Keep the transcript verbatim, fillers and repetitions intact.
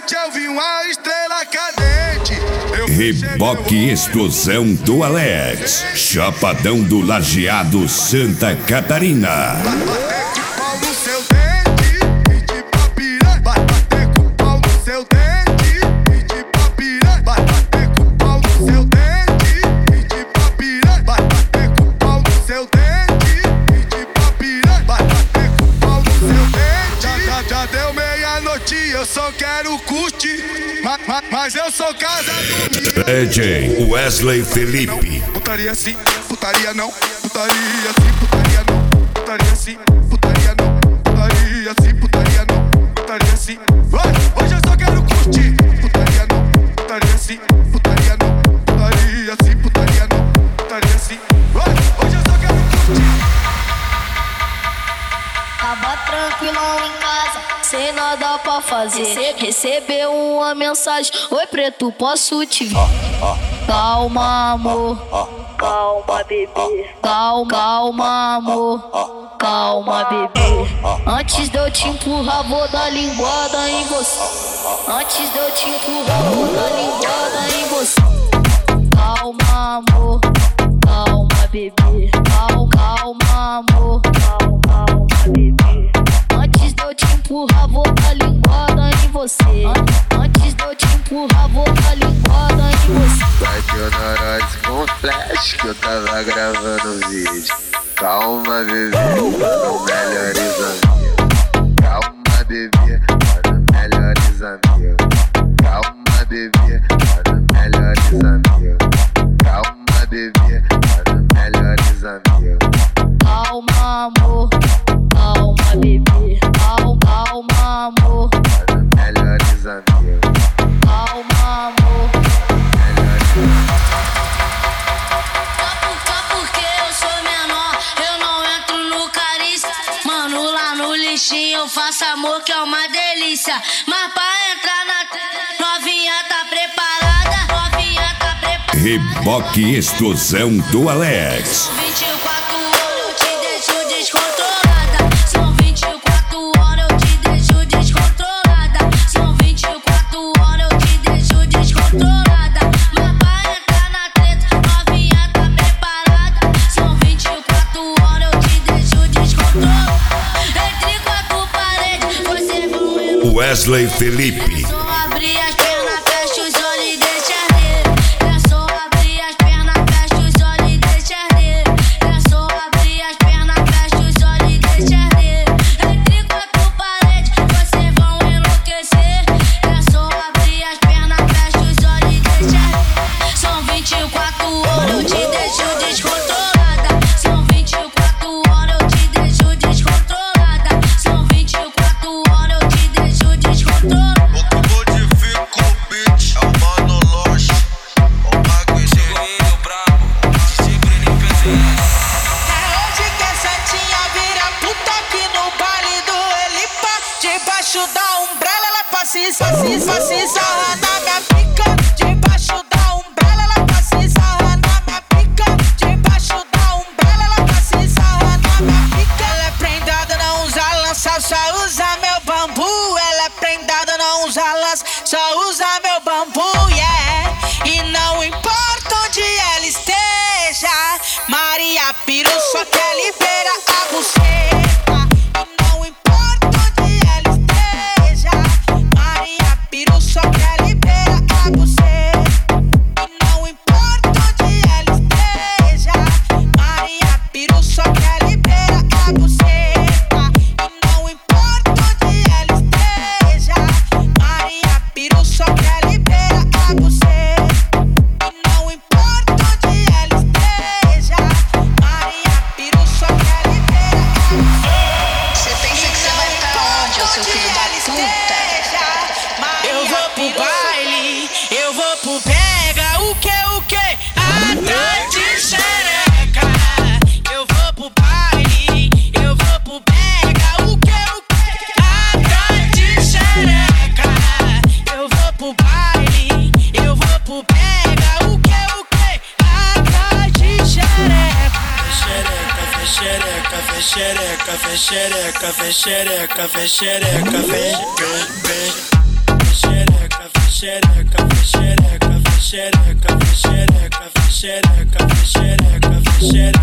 noite eu vi uma estrela cadente. Reboque Explosão do Alex, Chapadão do Lajeado, Santa Catarina. Eu só quero curtir, ma, ma, mas eu sou casado. D J Wesley Felipe. Putaria sim, putaria não. Putaria sim, putaria não. Putaria sim, putaria não. Putaria sim, putaria não. Putaria sim. Hoje eu só quero curtir. Putaria não. Putaria sim, putaria não. Putaria sim, putaria não. Putaria sim. Hoje eu só quero curtir. Tava tranquilão em casa, sem nada pra fazer. Recebeu uma mensagem: oi preto, posso te ver? Calma amor, calma bebê. Calma, calma amor, calma bebê. Antes de eu te empurrar vou dar linguada em você. Antes de eu te empurrar vou dar linguada em você. Calma amor, calma bebê. Calma, calma amor, calma, calma bebê. Antes de eu te empurrar, vou dar linguada em você. Antes de eu te empurrar, vou dar linguada em você. Bateu na noite com flash que eu tava gravando vídeo. Calma, bebê, mano, melhores amigos. Calma, bebê, mano, melhores amigos. Calma, bebê, mano, melhores amigos. Calma, bebê, mano, melhores amigos. Calma, amor, calma, bebê. Calma, calma, amor, melhores amigos. Calma, amor, melhores amigos. Só porque eu sou menor, eu não entro no carícia. Mano, lá no lixinho eu faço amor que é uma delícia. Mas pra entrar na treta, novinha tá preparada. Novinha tá preparada. Reboque Explosão do Alex. vinte e quatro horas eu te deixo descontrolada. São vinte e quatro horas eu te deixo descontrolada. São vinte e quatro horas eu te deixo descontrolada. Mas pra entrar na treta, novinha tá preparada. São vinte e quatro horas eu te deixo descontrolada. Entre quatro paredes, você vão ver. Wesley Felipe. É só abrir as pernas, fecha os olhos e deixa arder. É só abrir as pernas, fecha os olhos e deixa arder. É só abrir as pernas, fecha os olhos e deixa arder. Entre quatro paredes, vocês vão enlouquecer. É só abrir as pernas, fecha os olhos e deixa arder. São vinte e quatro horas eu te deixo descontrolada. São vinte e quatro horas eu te deixo descontrolada. São vinte e quatro horas eu te deixo descontrolada. Modifica o beat, é o Mano Lost. O bagulho chegou brabo, D J Bruno P Z S. É hoje que a Santinha vira puta aqui no baile do Elipa. Debaixo da umbrella ela passa e passa e passa e sarra na minha pica. Debaixo da umbrella ela passa e sarra na minha pica. Debaixo da umbrella ela passa e sarra na minha pica. Ela é prendada, não usa lança, só usa meu bambu. Ela é prendada, não usa lança, só usa meu bambu, yeah. E não importa onde ela esteja, Maria Piru só quer liberar a buceta. E não importa onde ela esteja, Maria Piru só quer liberar a buceta. E não importa onde ela esteja, Maria Piru só quer liberar a buceta. E não importa onde ela esteja, Maria Piru só quer liberar a buceta. E não importa onde ela esteja, Maria Piru só quer liberar a buceta. Você pensa que você vai pra onde, ô seu filho da puta? Eu vou pro baile, eu vou pro pega, o que, o que? Atrás de xereca. Eu vou pro baile, eu vou pro pega, o que, o que? Atrás de xereca. Eu vou pro baile, eu vou pro pega, o que, o que? Atrás de xereca. Xereca, vem xereca, vem xereca, vem xereca, vem xereca, vem xereca, vem, vem, vem xereca. xereca, xereca, xereca, xereca, xereca, xereca, xereca.